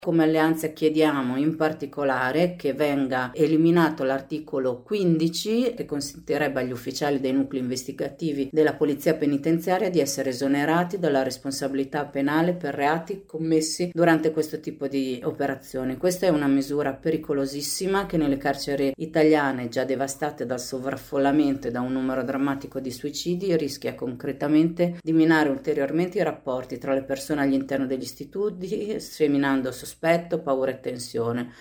Come Alleanza chiediamo in particolare che venga eliminato l'articolo 15 che consentirebbe agli ufficiali dei nuclei investigativi della Polizia Penitenziaria di essere esonerati dalla responsabilità penale per reati commessi durante questo tipo di operazioni. Questa è una misura pericolosissima che nelle carceri italiane, già devastate dal sovraffollamento e da un numero drammatico di suicidi, rischia concretamente di minare ulteriormente i rapporti tra le persone all'interno degli istituti, seminando sospetto, paura e tensione.